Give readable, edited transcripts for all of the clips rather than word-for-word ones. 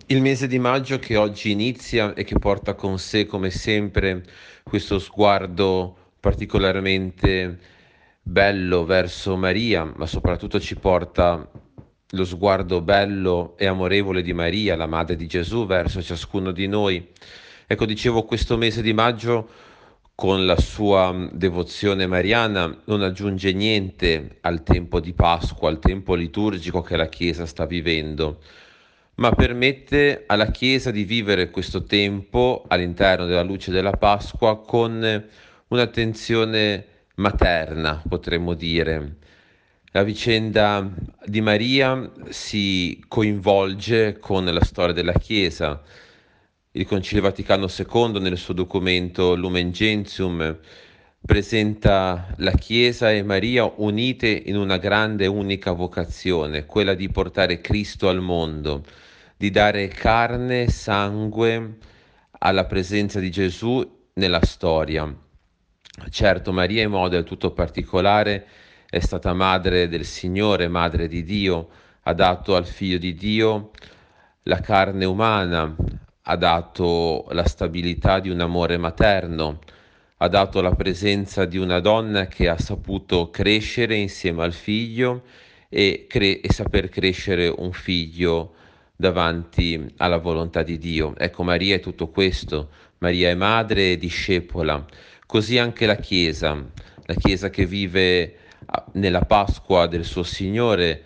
Il mese di maggio che oggi inizia e che porta con sé, come sempre, questo sguardo particolarmente bello verso Maria, ma soprattutto ci porta lo sguardo bello e amorevole di Maria, la madre di Gesù, verso ciascuno di noi. Ecco, dicevo, questo mese di maggio, con la sua devozione mariana, non aggiunge niente al tempo di Pasqua, al tempo liturgico che la Chiesa sta vivendo, ma permette alla Chiesa di vivere questo tempo all'interno della luce della Pasqua con un'attenzione materna, potremmo dire. La vicenda di Maria si coinvolge con la storia della Chiesa. Il Concilio Vaticano II, nel suo documento Lumen Gentium, presenta la Chiesa e Maria unite in una grande e unica vocazione, quella di portare Cristo al mondo, di dare carne e sangue alla presenza di Gesù nella storia. Certo, Maria in modo del tutto particolare è stata madre del Signore, madre di Dio, ha dato al Figlio di Dio la carne umana, ha dato la stabilità di un amore materno, ha dato la presenza di una donna che ha saputo crescere insieme al figlio e saper crescere un figlio davanti alla volontà di Dio. Ecco, Maria è tutto questo, Maria è madre e discepola, così anche la Chiesa che vive nella Pasqua del suo Signore,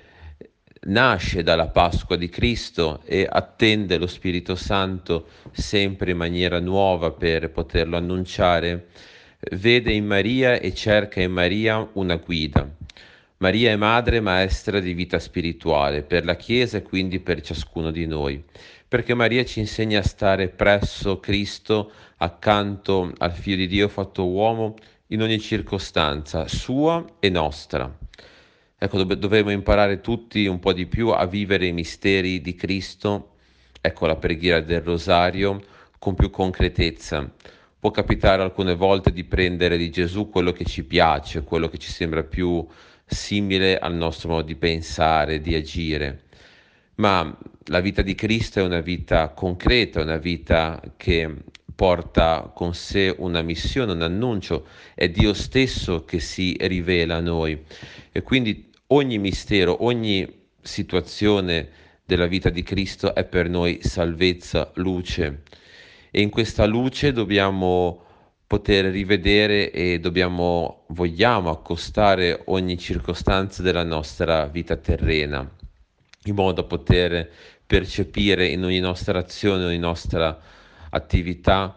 nasce dalla Pasqua di Cristo e attende lo Spirito Santo sempre in maniera nuova per poterlo annunciare, vede in Maria e cerca in Maria una guida. Maria è madre e maestra di vita spirituale per la Chiesa e quindi per ciascuno di noi, perché Maria ci insegna a stare presso Cristo, accanto al Figlio di Dio fatto uomo, in ogni circostanza, sua e nostra. Ecco, dovremmo imparare tutti un po' di più a vivere i misteri di Cristo, ecco la preghiera del rosario, con più concretezza. Può capitare alcune volte di prendere di Gesù quello che ci piace, quello che ci sembra più simile al nostro modo di pensare, di agire. Ma la vita di Cristo è una vita concreta, una vita che porta con sé una missione, un annuncio, è Dio stesso che si rivela a noi. E quindi ogni mistero, ogni situazione della vita di Cristo è per noi salvezza, luce. E in questa luce dobbiamo poter rivedere e vogliamo accostare ogni circostanza della nostra vita terrena, in modo da poter percepire in ogni nostra azione, ogni nostra attività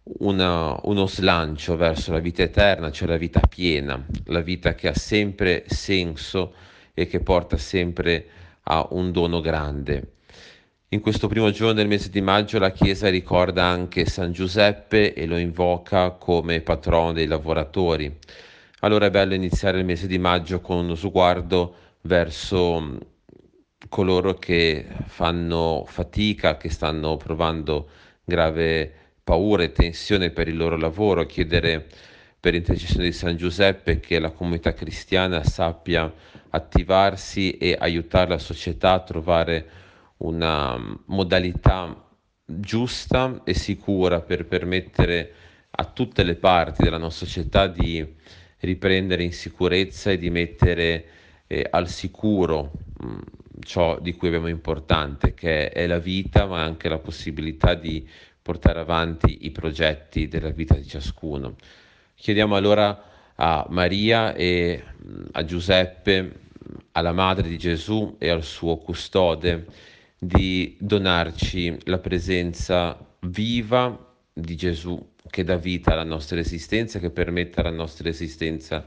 uno slancio verso la vita eterna, cioè la vita piena, la vita che ha sempre senso e che porta sempre a un dono grande. In questo primo giorno del mese di maggio la Chiesa ricorda anche San Giuseppe e lo invoca come patrono dei lavoratori. Allora è bello iniziare il mese di maggio con uno sguardo verso coloro che fanno fatica, che stanno provando grave paura e tensione per il loro lavoro, chiedere per intercessione di San Giuseppe che la comunità cristiana sappia attivarsi e aiutare la società a trovare una modalità giusta e sicura per permettere a tutte le parti della nostra società di riprendere in sicurezza e di mettere al sicuro ciò di cui abbiamo importante, che è la vita, ma anche la possibilità di portare avanti i progetti della vita di ciascuno. Chiediamo allora a Maria e a Giuseppe, alla madre di Gesù e al suo custode, di donarci la presenza viva di Gesù che dà vita alla nostra esistenza, che permette alla nostra esistenza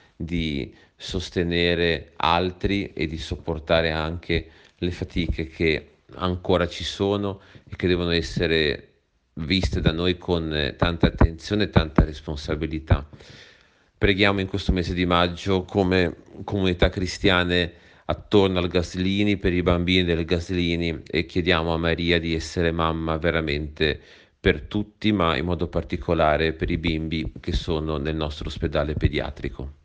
di sostenere altri e di sopportare anche le fatiche che ancora ci sono e che devono essere viste da noi con tanta attenzione e tanta responsabilità. Preghiamo in questo mese di maggio come comunità cristiane attorno al Gaslini per i bambini del Gaslini e chiediamo a Maria di essere mamma veramente per tutti, ma in modo particolare per i bimbi che sono nel nostro ospedale pediatrico.